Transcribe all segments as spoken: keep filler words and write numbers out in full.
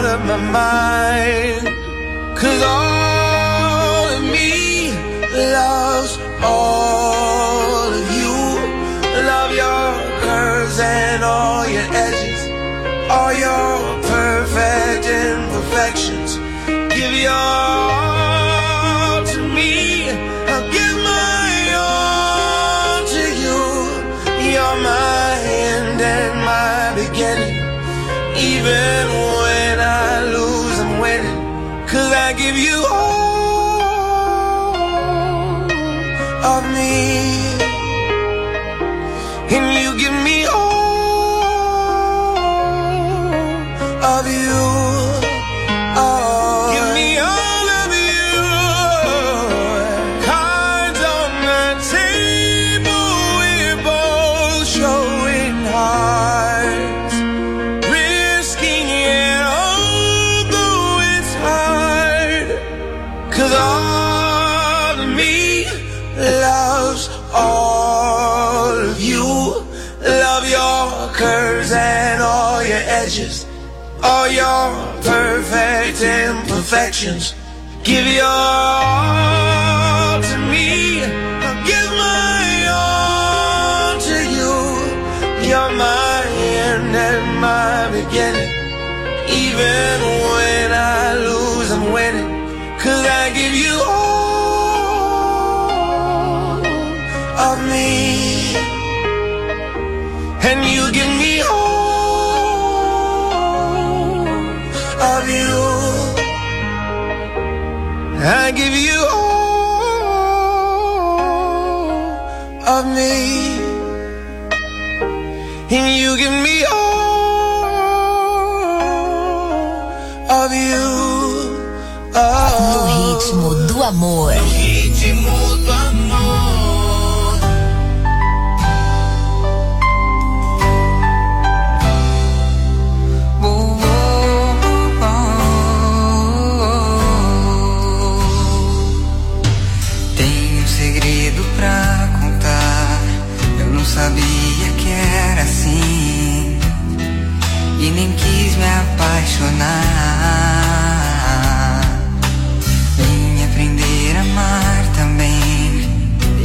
of my mind. 'Cause all of me loves all of you. Love your curves and all your edges, all your perfect imperfections. Give your all to me, I'll give my all to you. You're my end and my beginning. Even when I lose, I'm winning. 'Cause I give you all of me, and you give me all of you. Oh, give me all of you. Cards on the table, we're both showing hearts, risking it although it's hard. 'Cause all of me loves all of you. Love your curves and all your edges, all your perfect imperfections. Give your all to me, I'll give my all to you. You're my end and my beginning. Even when I lose, I'm winning. 'Cause I give you all of me, and you give me all of you. I give you all of me, and you give me all of you. Oh. No ritmo do amor. No ritmo do amor. Sabia que era assim e nem quis me apaixonar. Vim aprender a amar também,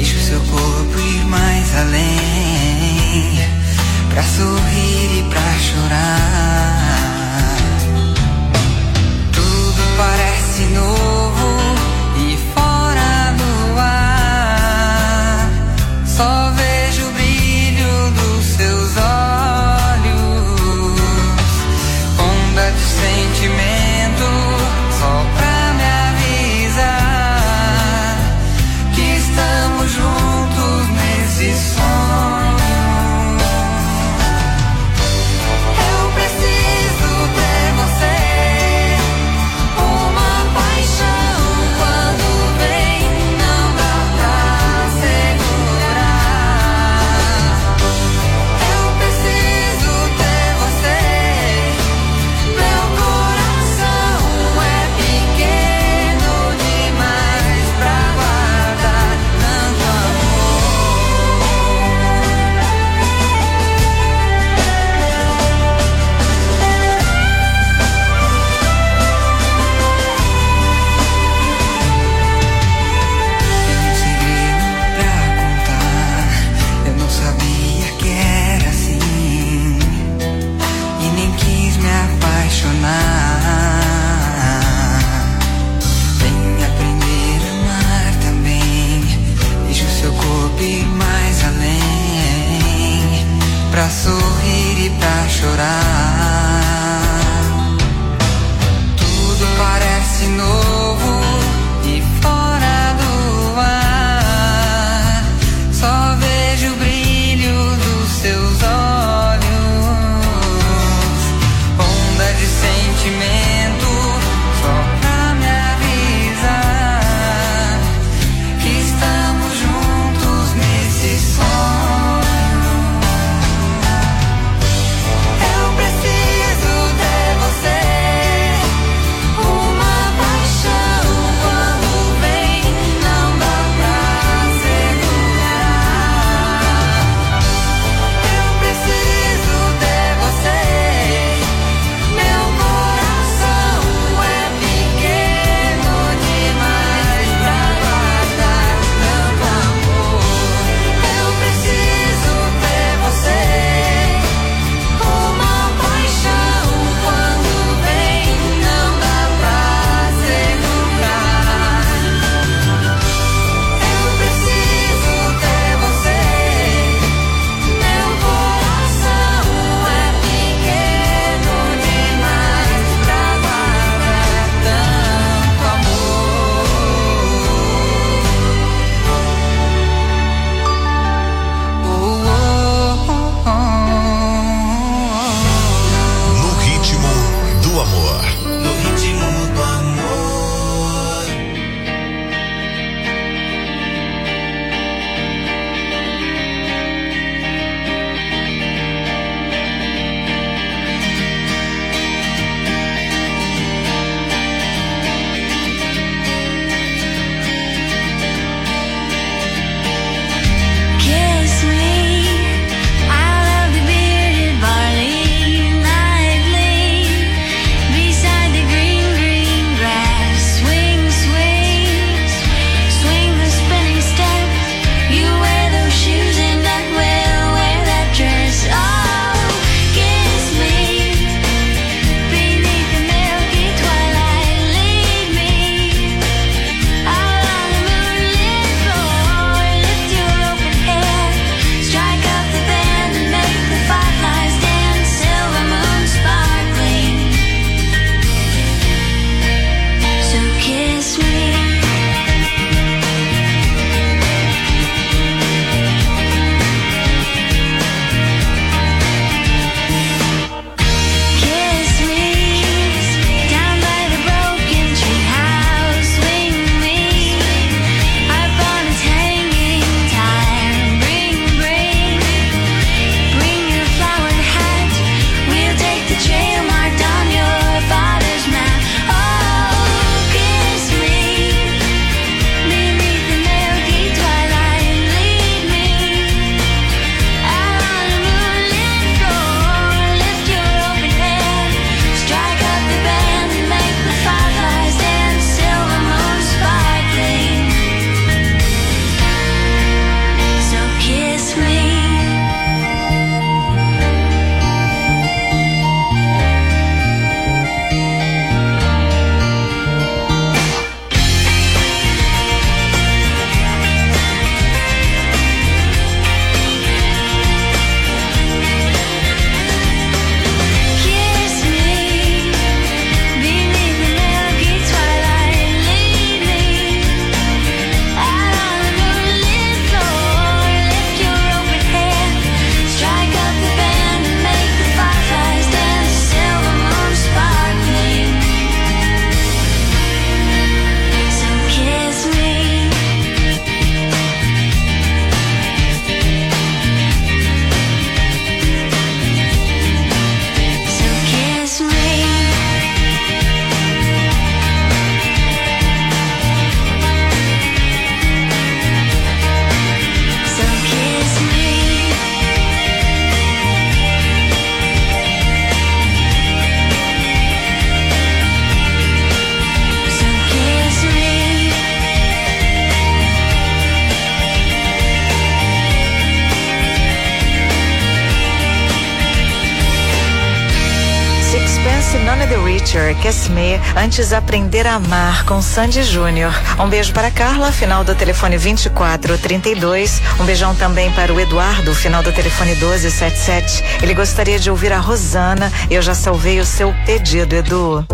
Nature, Kiss Me, Antes Aprender a Amar, com Sandy Júnior. Um beijo para a Carla, final do telefone vinte e quatro trinta e dois. Um beijão também para o Eduardo, final do telefone doze setenta e sete. Ele gostaria de ouvir a Rosana. Eu já salvei o seu pedido, Edu.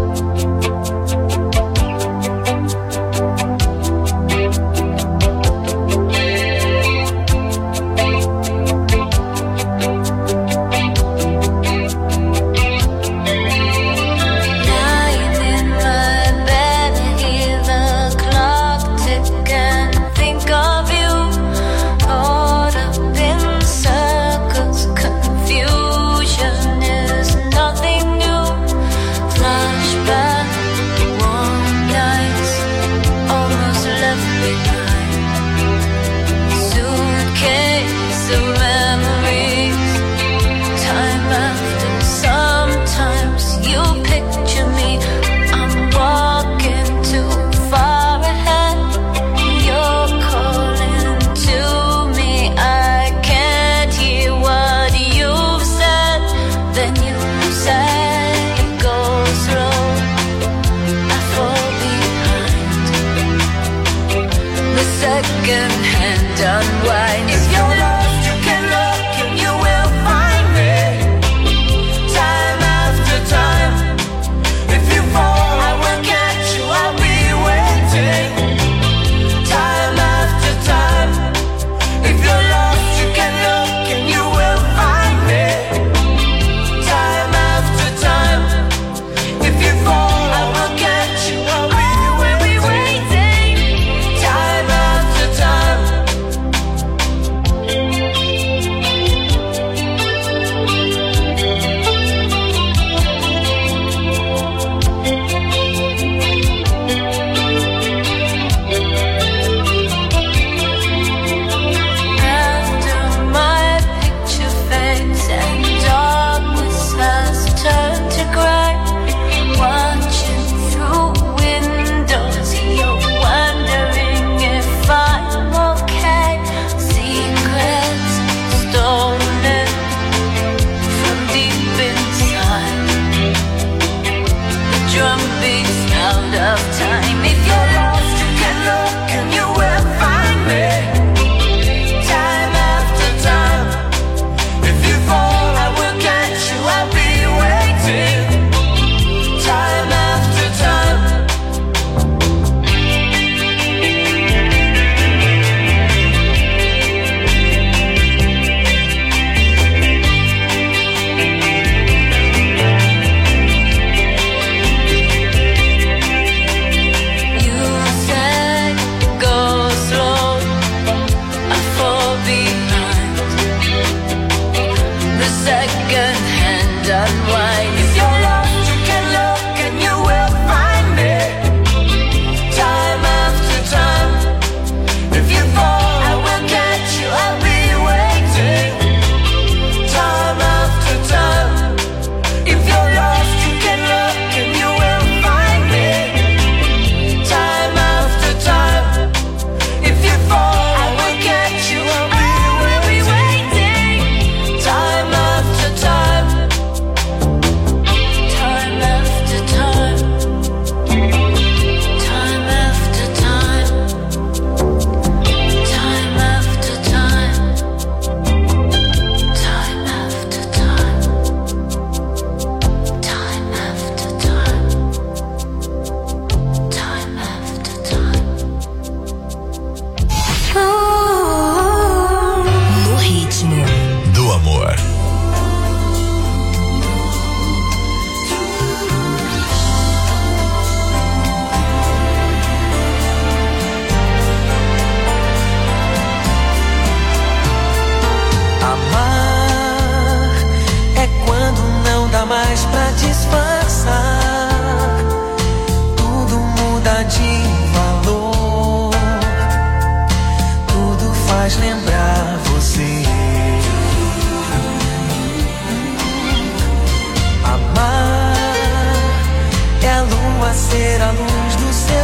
ser a luz do seu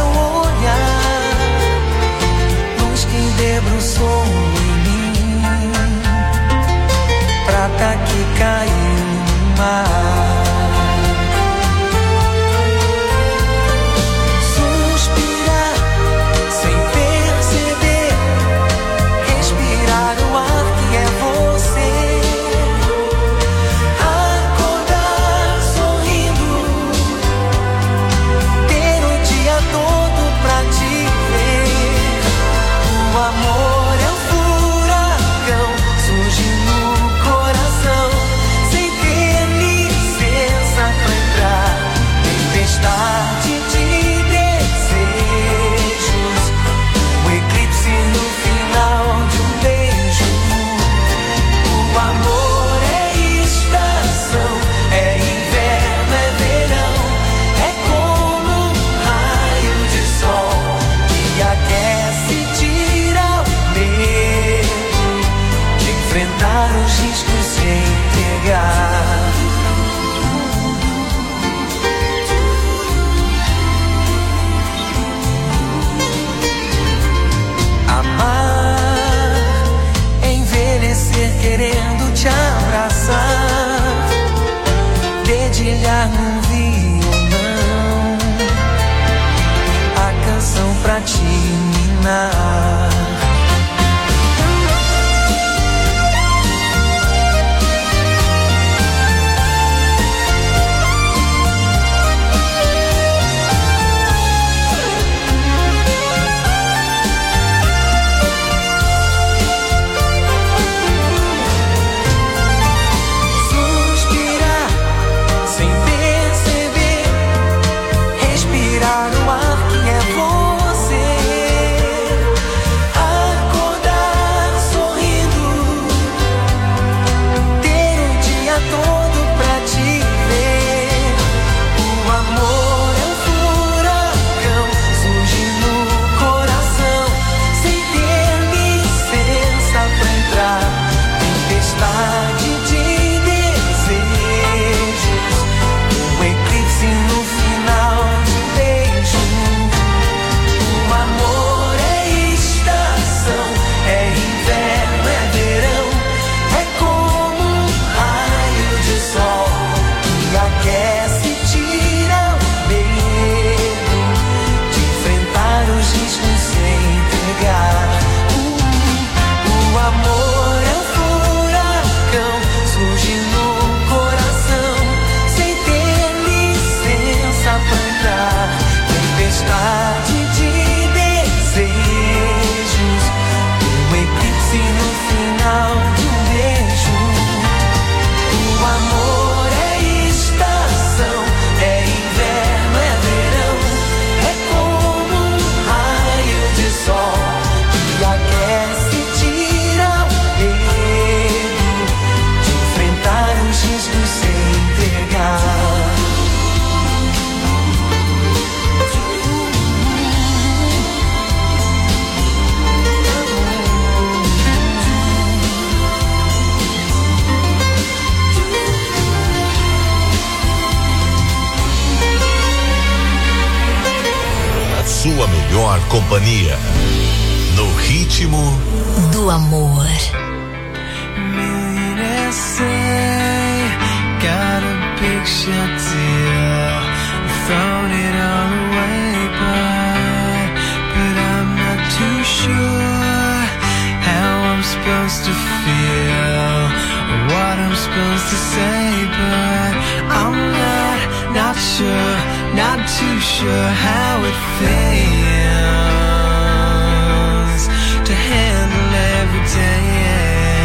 olhar, luz que debruçou em mim, prata que caiu no mar. imaginar. Sua melhor companhia, no ritmo do amor. Millionaires say, got a big shot deal, thrown it all away, but, but I'm not too sure how I'm supposed to feel, or what I'm supposed to say, but I'm not, not sure, not too sure how it feels to handle every day,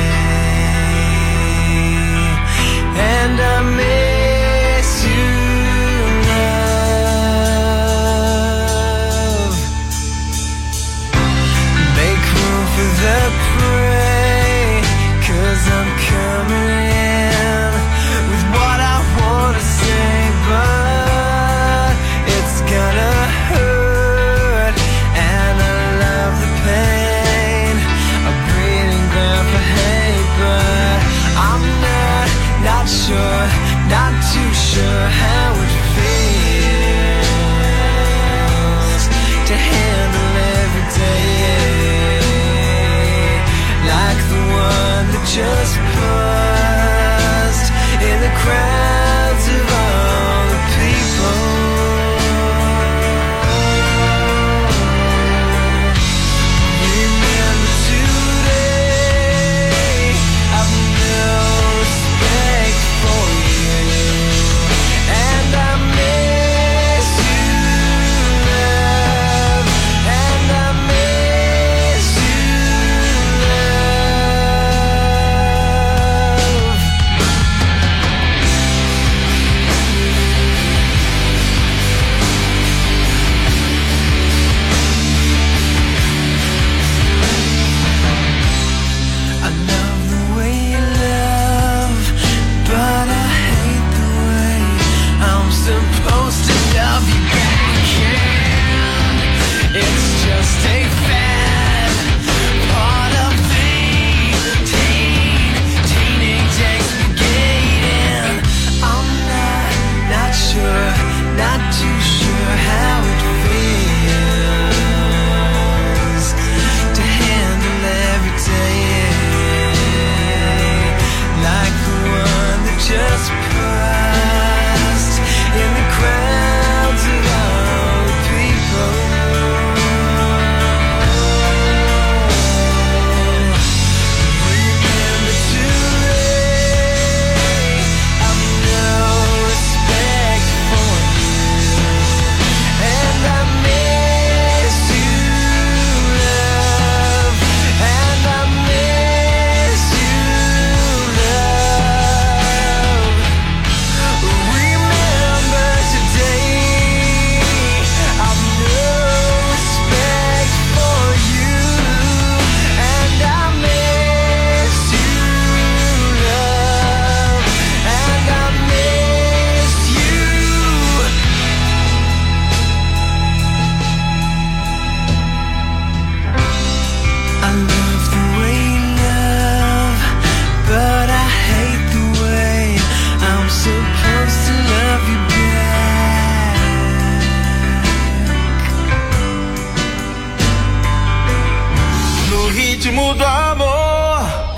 and I miss you, love. Make room for the prey, 'cause I'm coming in with what I wanna say, but it's gonna hurt, and I love the pain, a breeding ground for hate, but I'm not, not sure,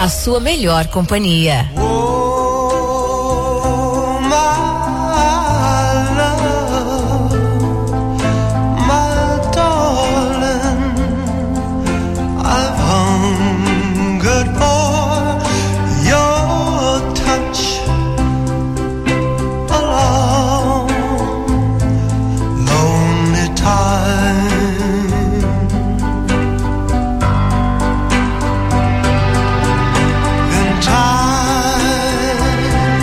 a sua melhor companhia. Oh, my love, my darling, I've hungered for your touch a long, lonely time. And time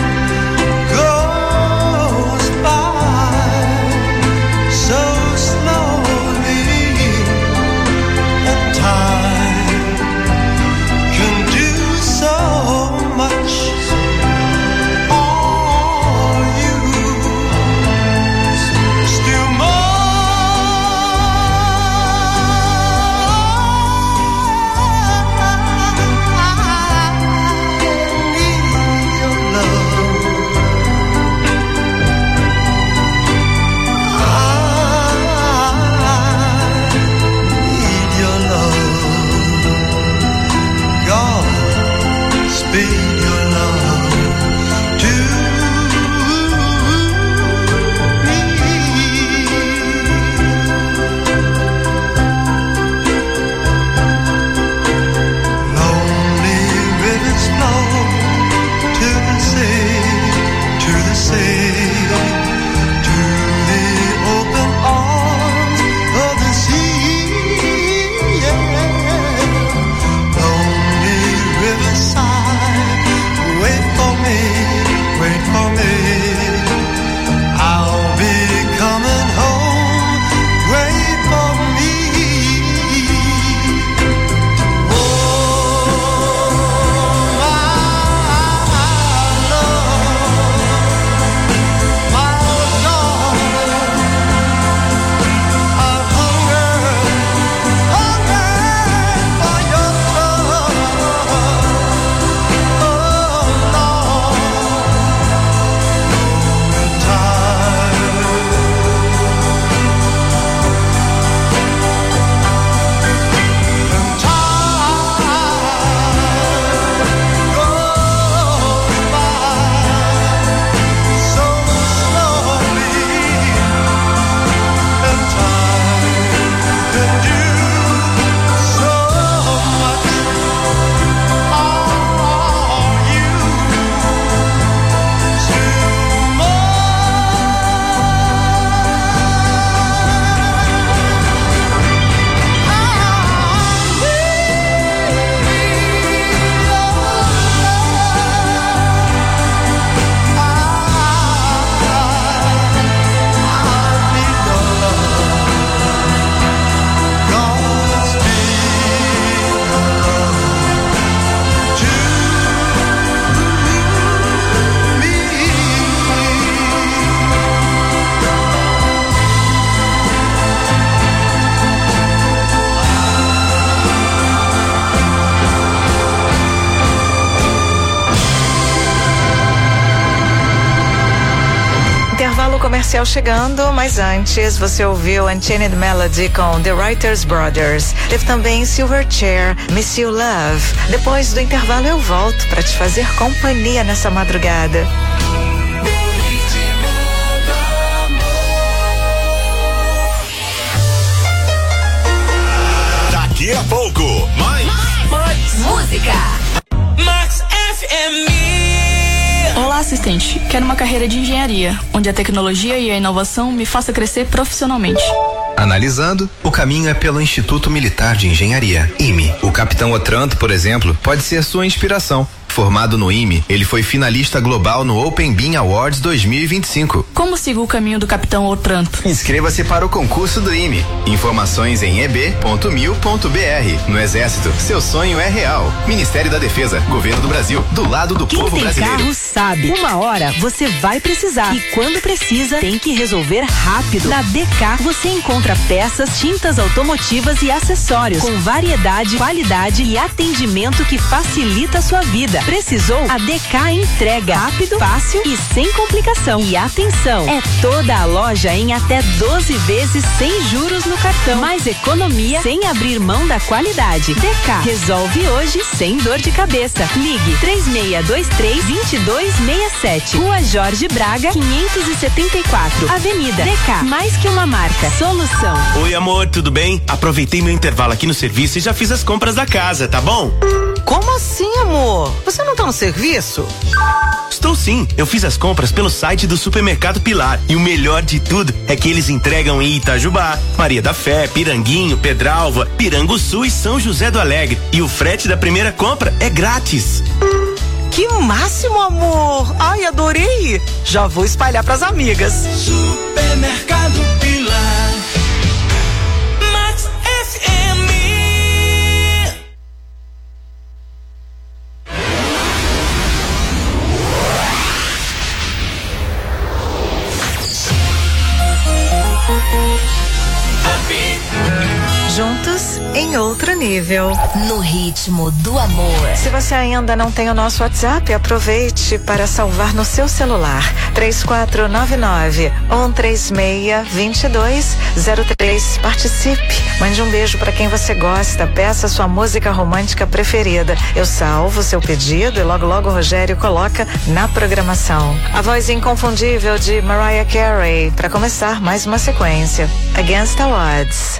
goes by so slowly, and time can do so much for you. Still Speed your love to me. Lonely rivers flow to the sea, to the sea, to the open arms of the sea. Yeah. Lonely riverside, wait for me, wait for me. I'll be coming home, wait for me. Oh, my love, my darling, I've hungered, hungered for your love. Oh, Lord, time. And time goes by so slowly, and time can do so much for you. Still Intervalo comercial chegando, mas antes você ouviu Unchained Melody com The Writers Brothers. Teve também Silverchair, Miss You Love. Depois do intervalo eu volto para te fazer companhia nessa madrugada. Daqui a pouco, mais. Música. Max F M. Olá, assistente. Quero uma carreira de engenharia, onde a tecnologia e a inovação me faça crescer profissionalmente. Analisando, o caminho é pelo Instituto Militar de Engenharia, I M E. O capitão Otranto, por exemplo, pode ser sua inspiração. Formado no I M E, ele foi finalista global no Open Beam Awards dois mil e vinte e cinco. Como sigo o caminho do capitão Otranto? Inscreva-se para o concurso do I M E. Informações em e b ponto mil ponto b r. No Exército, seu sonho é real. Ministério da Defesa, Governo do Brasil, do lado do Quem povo tem brasileiro. carro sabe. Uma hora você vai precisar. E quando precisa, tem que resolver rápido. Na D K você encontra peças, tintas automotivas e acessórios com variedade, qualidade e atendimento que facilita a sua vida. Precisou? A D K entrega rápido, fácil e sem complicação. E atenção, é toda a loja em até doze vezes sem juros no cartão. Mais economia sem abrir mão da qualidade. D K resolve hoje sem dor de cabeça. Ligue três seis dois três, dois dois seis sete. Rua Jorge Braga, quinhentos e setenta e quatro. Avenida D K, mais que uma marca. Solução. Oi, amor, tudo bem? Aproveitei meu intervalo aqui no serviço e já fiz as compras da casa, tá bom? Como assim, amor? Você não tá no serviço? Estou sim, eu fiz as compras pelo site do Supermercado Pilar e o melhor de tudo é que eles entregam em Itajubá, Maria da Fé, Piranguinho, Pedralva, Piranguçu e São José do Alegre. E o frete da primeira compra é grátis. Que máximo, amor! Ai, adorei! Já vou espalhar pras amigas. Supermercado Pilar. Max F M. Juntos em outro nível. No ritmo do amor. Se você ainda não tem o nosso WhatsApp, aproveite para salvar no seu celular. três quatro nove nove, um três seis, dois dois zero três. Participe. Mande um beijo para quem você gosta. Peça sua música romântica preferida. Eu salvo o seu pedido e logo logo o Rogério coloca na programação. A voz inconfundível de Mariah Carey. Para começar mais uma sequência. Against the Odds.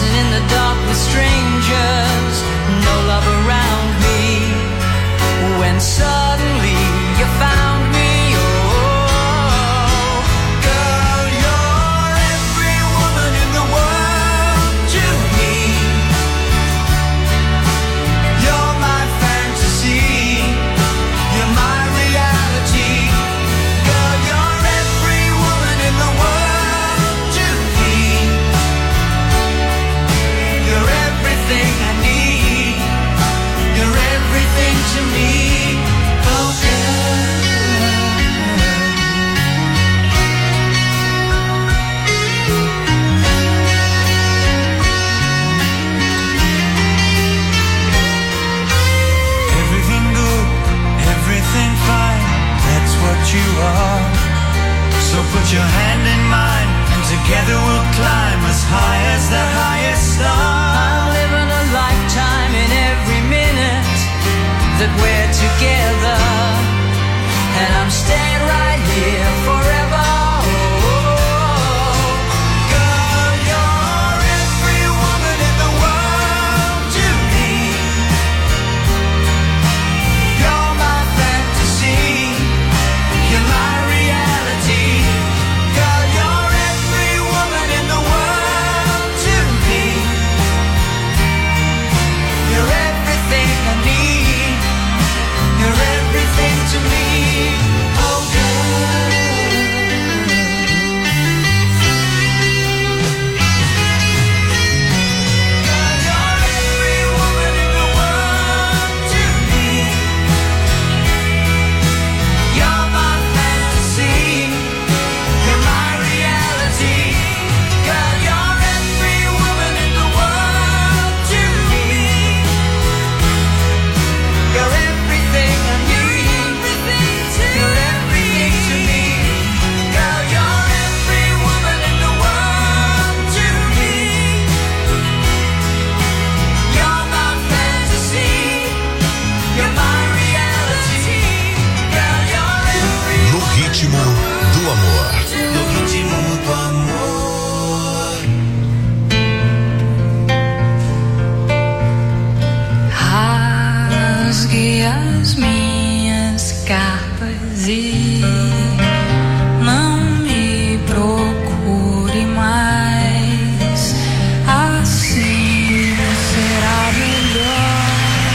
dancing in the dark with strangers, no love around me. When suddenly you found me, oh, girl, you're every woman in the world to me. You're my fantasy, you're my reality. Girl, you're every woman in the world to me. You're everything I need, you're everything to me. Oh, girl. Everything good, everything fine, that's what you are. So put your hand in mine, and together we'll climb as high as the highest star. I'm living a lifetime in every minute that we're together, and I'm staying right here forever. Oh, girl, you're every woman in the world to me. You're my fantasy, you're my reality. Girl, you're every woman in the world to me. You're everything I need, you're everything to me. Oh, girl. Girl, you're every woman in the world to me. You're my fantasy, you're my reality. Girl, you're every woman in the world to me. You're everything I need, you're everything to me. Girl, you're every woman in the world to me. You're my fantasy, you're my reality. Girl, you're every No ritmo do amor. No ritmo do amor. Rasgue as minhas cartas e não me procure mais. Assim será melhor.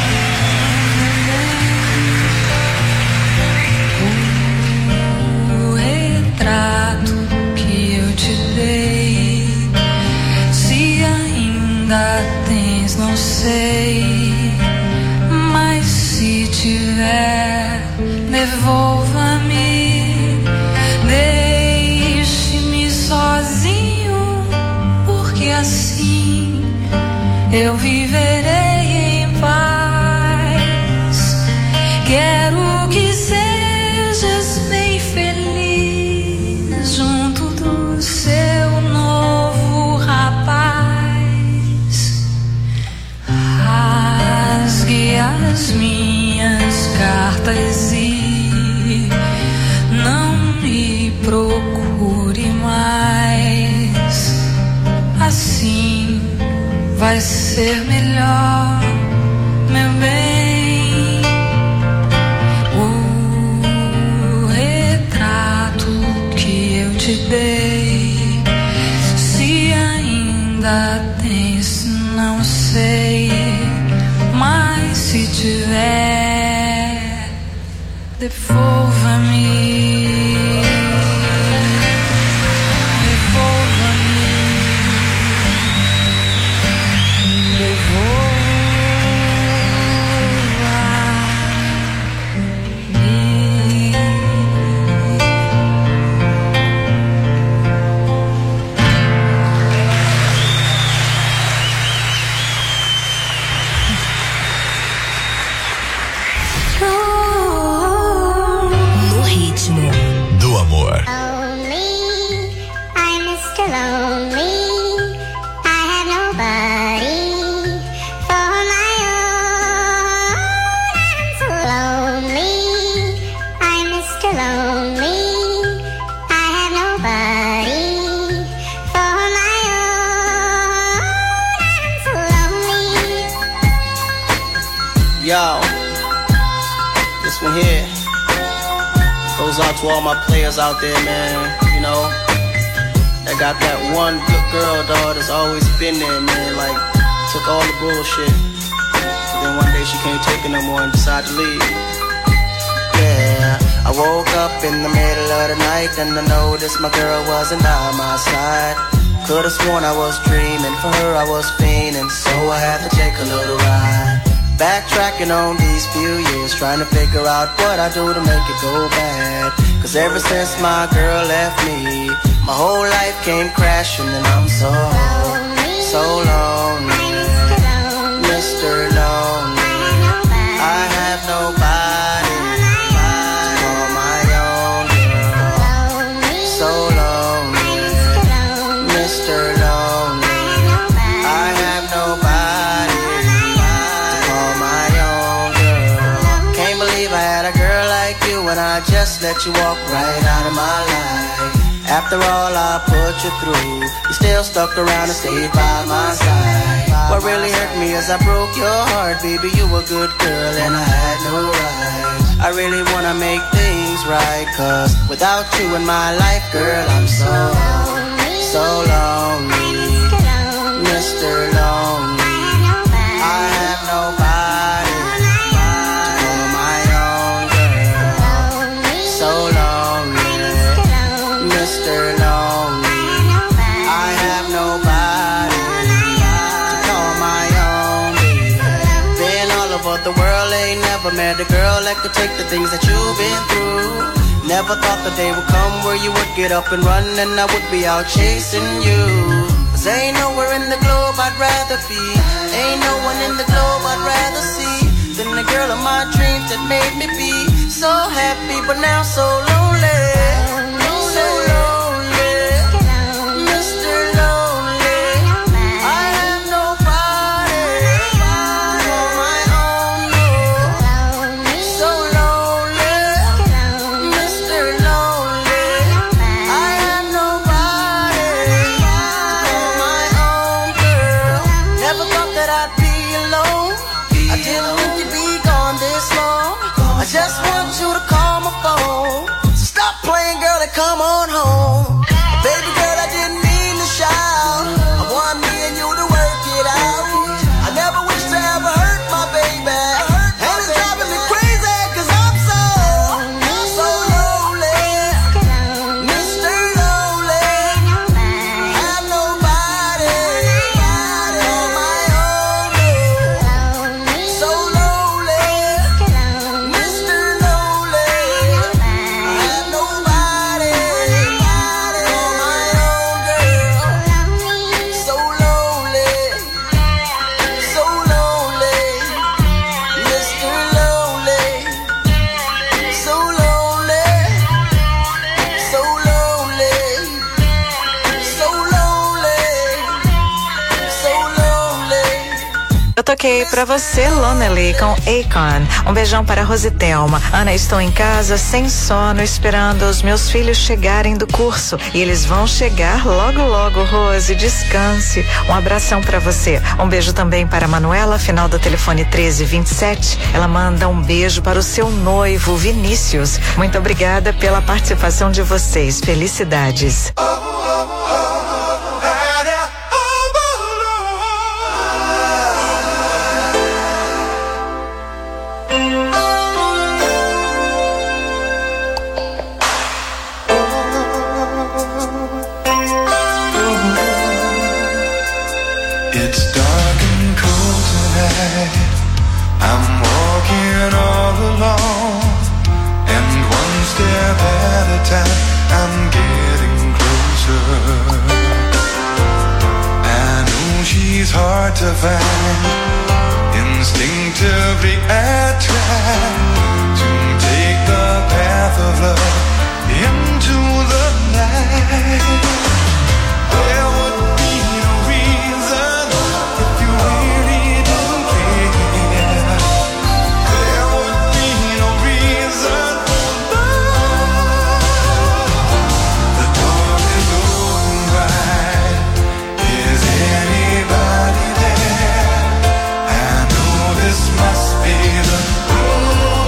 O retrato que eu te dei, se ainda tens, não sei. Mas se tiver, devolva-me. Deixe-me sozinho, porque assim eu viverei em paz. Quero que sejas bem feliz junto do seu novo rapaz. Rasgue as minhas cartas e não me procure mais. Assim vai ser melhor, meu bem. O retrato que eu te dei, se ainda tens, não sei. Mas se tiver, devolva-me. No ritmo do amor. Lonely, I'm Mister Lonely. I have nobody for my own. I'm so lonely, I'm Mister Lonely. I have nobody for my own. out to all my players out there, man. You know, that got that one good girl, dog, that's always been there, man. Like, took all the bullshit. But then one day she can't take it no more and decided to leave. Yeah, I woke up in the middle of the night and I noticed my girl wasn't by my side. Could've sworn I was dreaming, for her I was fiending, so I had to take a little ride. Backtracking on these few years, trying to figure out what I do to make it go bad. Cause ever since my girl left me, my whole life came crashing and I'm so, so lonely. Mister Lonely, I have nobody to call my own girl. So lonely, Mister Lonely, I have nobody to call my own girl. Can't believe I had a girl like you and I just let you walk right out of my life. After all I put you through, you still stuck around and stayed by my side. What really hurt me is I broke your heart, baby, you a good girl and I had no right. I really wanna make things right, cause without you in my life, girl, I'm so, so lonely. Mister Lonely, I have nobody to call my own girl. So lonely, Mister Lonely, I have nobody to call my own baby. Been all over the world, ain't never met a girl that could take the things that you've been through. Never thought the day would come where you would get up and run and I would be out chasing you. Cause ain't nowhere in the globe I'd rather be, ain't no one in the globe I'd rather see than the girl of my dreams that made me be so happy but now so lonely. So lonely, Mister Lonely, I have nobody to call my own, no. So lonely, Mister Lonely, I have nobody to call my own girl. Never thought that I'd be alone, I didn't think you'd be gone this long. I just want you to call my phone. Stop playing, girl, and come on home. Baby girl, I didn't mean to shout, I want me and you to work it out. I never wish to ever hurt my baby, and it's driving me crazy cause I'm so, so lonely. Mister Lonely, I have nobody on my own. So lonely, Mister Lonely, I have nobody on my own girl. So lonely, so lonely, Mister Lonely, so lonely, so lonely, so lonely, so lonely. Eu toquei pra você Lonely com Akon. Um beijão para Rose Thelma. Ana, estou em casa sem sono esperando os meus filhos chegarem do curso e eles vão chegar logo logo. Rose, descanse. Um abração pra você. Um beijo também para Manuela, final do telefone treze vinte e sete. Ela manda um beijo para o seu noivo Vinícius. Muito obrigada pela participação de vocês. Felicidades. It's dark and cold tonight. I'm walking all alone, and one step at a time I'm getting closer. I know she's hard to find. Instinctively I try to take the path of love into the night. There would be no reason if you really didn't care. There would be no reason for love. The door is open wide. Is anybody there? I know this must be the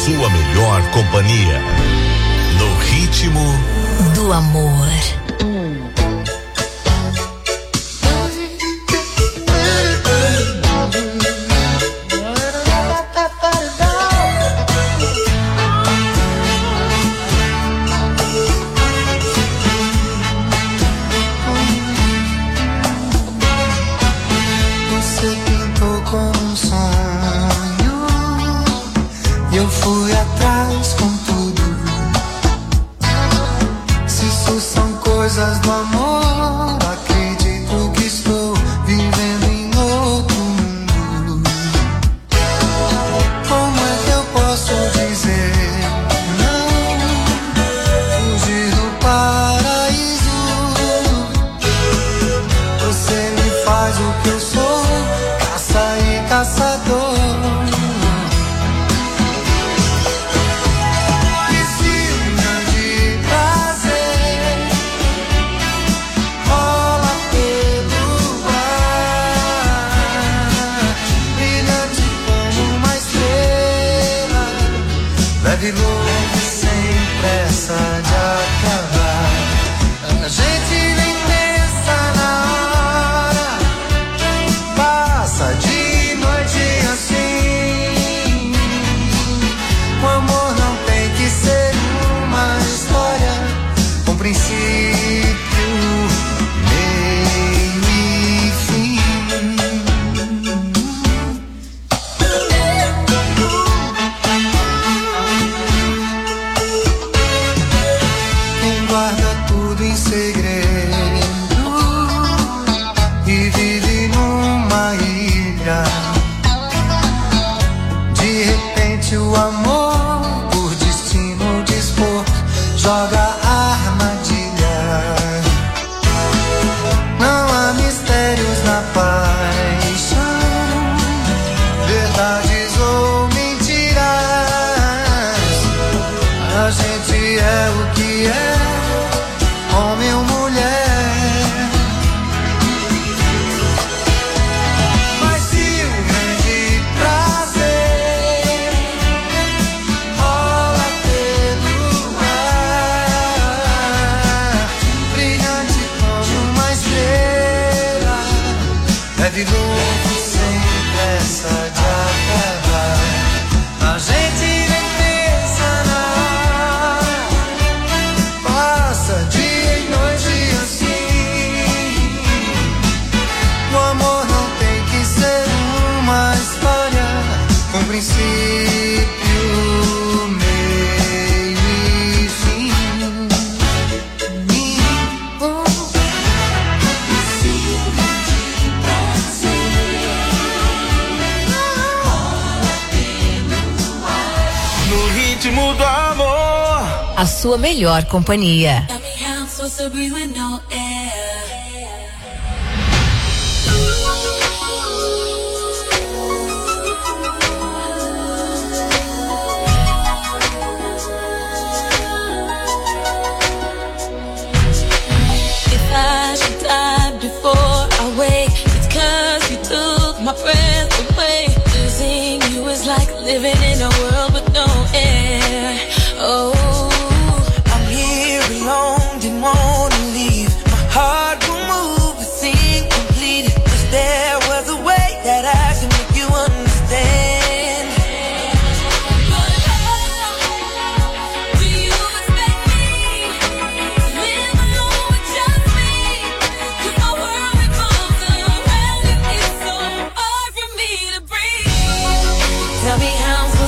sua melhor companhia. No ritmo do amor. Eu fui atrás com tudo. Se isso são coisas do amor, acredito que estou vivendo em outro mundo. Como é que eu posso dizer não? Fugir do paraíso. Você me faz o que eu sou, caça e caçador. Leve louco sem pressa de acabar. A gente nem pensa na hora, passa de noite assim. O amor não tem que ser uma história com princípio, meio e fim. Guarda tudo em segredo e vive numa ilha. De repente o amor, por destino disposto, joga a armadilha. Não há mistérios na paixão, verdades ou mentiras. A gente é o que é, homem ou mulher. Mas se o grande prazer rola pelo ar, brilhante como uma estrela, leve louco sem pressa de acabar. A gente nem pensa na hora, passa de com princípio, meio e fim. Oh. No ritmo do amor, a sua melhor companhia. I should die before I wake. It's 'cause you took my breath away. Losing you is like living in a world with no air. Oh, I'm here alone, didn't wanna leave. My heart will move, it seemed complete. If there was a way that I could make you understand. tell me how I'm supposed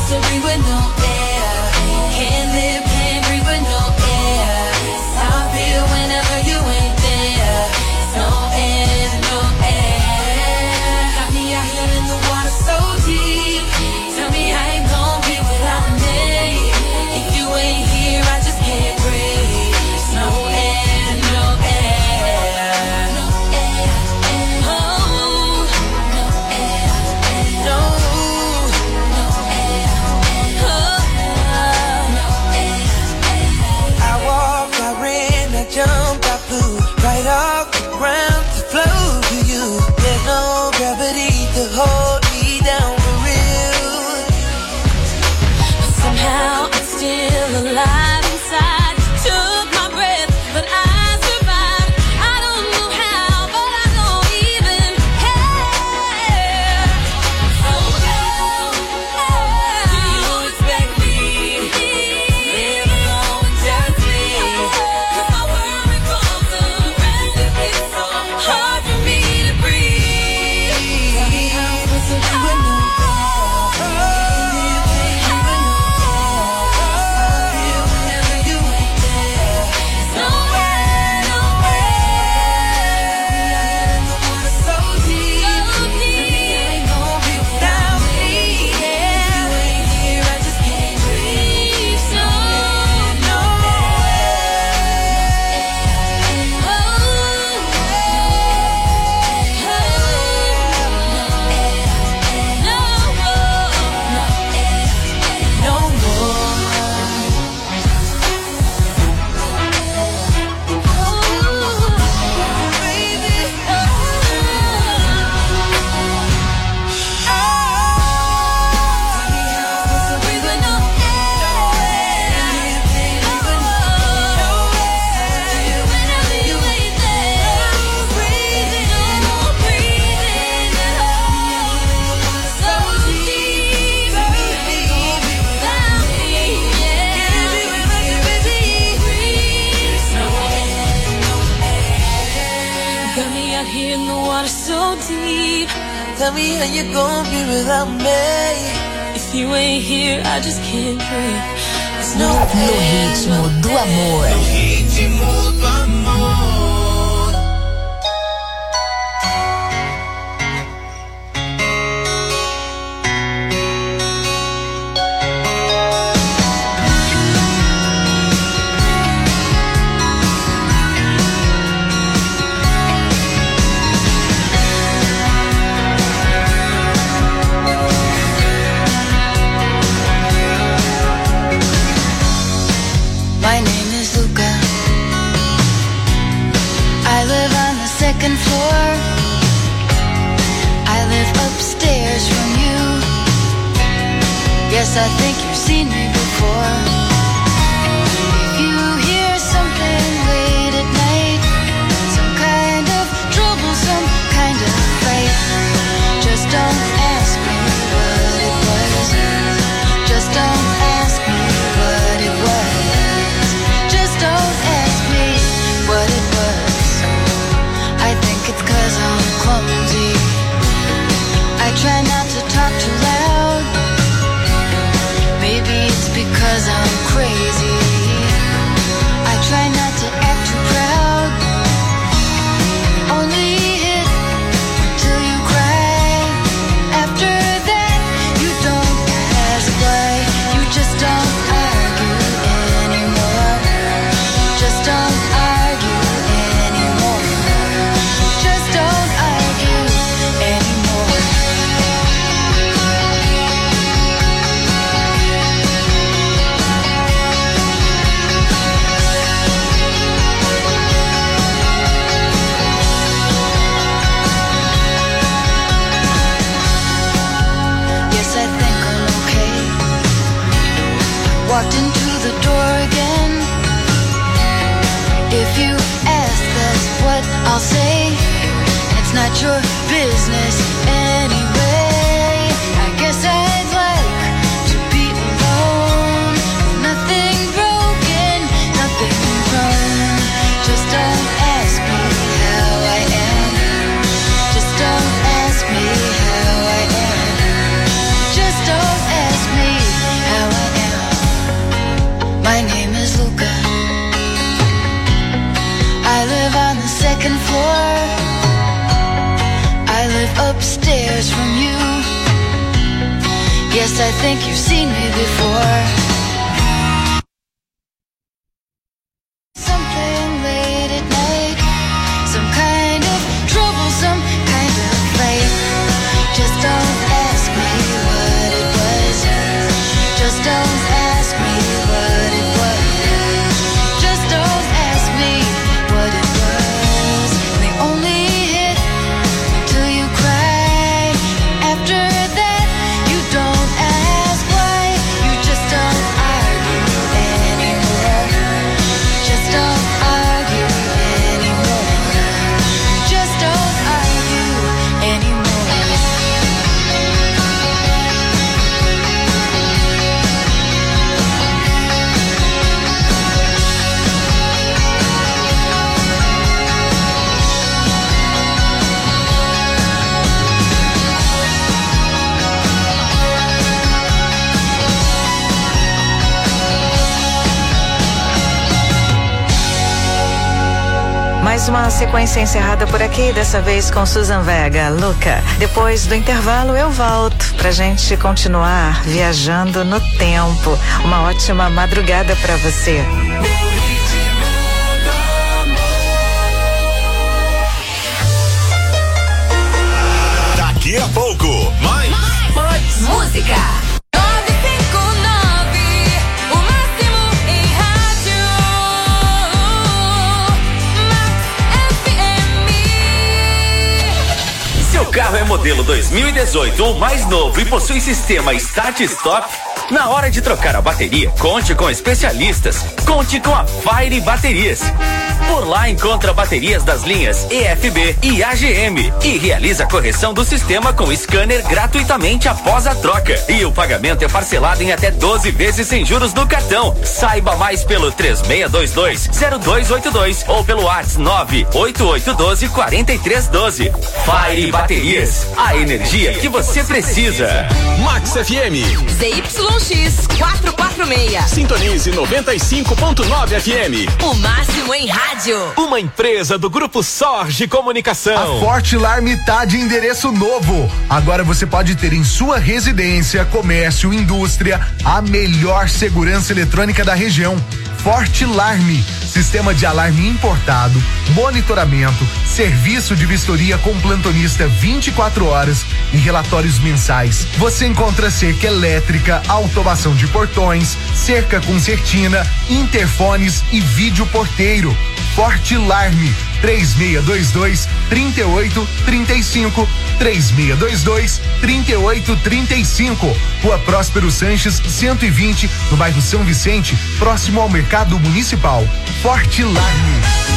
so deep. Tell me how you gon' be without me. If you ain't here, I just can't breathe. There's no No ritmo do amor. No ritmo do amor. My name is Luca. I live on the second floor. I live upstairs from you. Yes, I think you've seen me before. If you hear something late at night, some kind of trouble, some kind of fight, just don't ask me what it was. Just don't ask me what it was. Just don't ask me what it was. I think it's 'cause I'm clumsy. I try not to talk too loud. Maybe it's because I'm crazy. I try not to act too proud. Only hit till you cry. After that, you don't ask why. You just don't argue anymore. Just don't argue anymore. Just don't argue anymore. Yes, I think I'm okay. Walked into the door again. If you ask, that's what I'll say. It's not your business anyway. I guess I'd like to be alone. Nothing broken, nothing wrong. Just don't ask me how I am. Just don't ask me how I am. Just don't ask me how I am. My name is Luca. I live on the second floor. I live upstairs from you. Yes, I think you've seen me before. Something late at night, some kind of trouble, some kind of fight. Just don't ask me what it was. Just don't ask me what it was. Just don't ask me what it was. They only hit till you cry. After that, you don't ask why. You just don't argue anymore. Just don't argue anymore. Just don't argue anymore. Mais uma sequência encerrada por aqui, dessa vez com Susan Vega, Luca. Depois do intervalo eu volto pra gente continuar viajando no tempo. Uma ótima madrugada pra você. Daqui a pouco, mais, mais música. Seu carro é modelo dois mil e dezoito ou mais novo e possui sistema Start Stop? Na hora de trocar a bateria, conte com especialistas. Conte com a Fire Baterias. Por lá encontra baterias das linhas E F B e A G M e realiza a correção do sistema com scanner gratuitamente após a troca. E o pagamento é parcelado em até doze vezes sem juros no cartão. Saiba mais pelo três seis dois dois, zero dois oito dois ou pelo WhatsApp nove oito oito um dois, quatro três um dois. Fire Baterias, a energia que você precisa. Max F M. Z Y X quatrocentos e quarenta e seis. Sintonize noventa e cinco ponto nove F M. O máximo em rádio. Uma empresa do Grupo Sorge Comunicação. A Fortilarm tá de endereço novo. Agora você pode ter em sua residência, comércio, indústria, a melhor segurança eletrônica da região. Fortilarm, sistema de alarme importado, monitoramento, serviço de vistoria com plantonista vinte e quatro horas e relatórios mensais. Você encontra cerca elétrica, automação de portões, cerca concertina, interfones e vídeo porteiro. Fortilarm, três seis dois dois, três oito três cinco, três seis dois dois, três oito três cinco. Rua Próspero Sanches, cento e vinte, no bairro São Vicente, próximo ao Mercado Municipal. Fortilarm.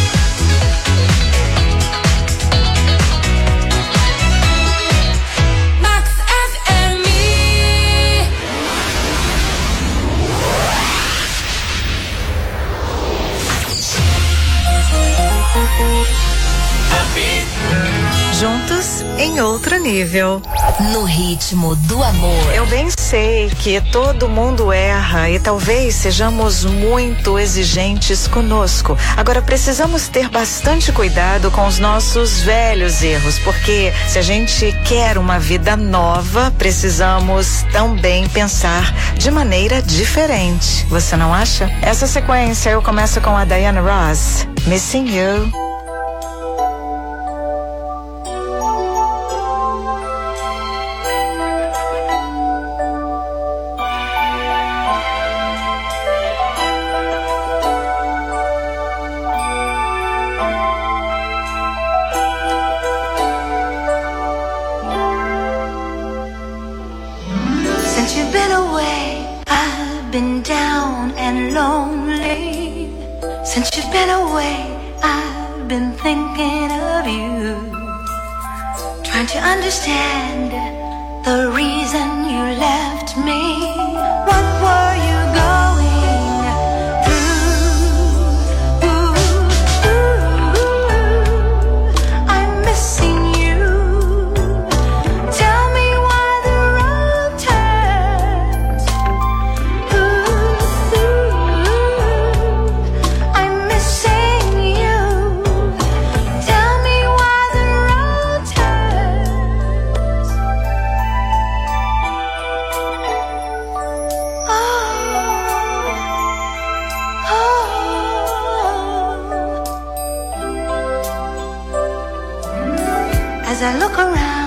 Juntos em outro nível. No ritmo do amor. Eu bem sei que todo mundo erra e talvez sejamos muito exigentes conosco. Agora precisamos ter bastante cuidado com os nossos velhos erros, porque se a gente quer uma vida nova, precisamos também pensar de maneira diferente. Você não acha? Essa sequência eu começo com a Diana Ross, Missing You. Since you've been away, I've been thinking of you, trying to understand the reason you left me. What were you going through? Ooh, ooh, I'm missing you. Tell me why the road turns. Ooh, ooh, I'm missing you. Tell me why the road turns. As I look around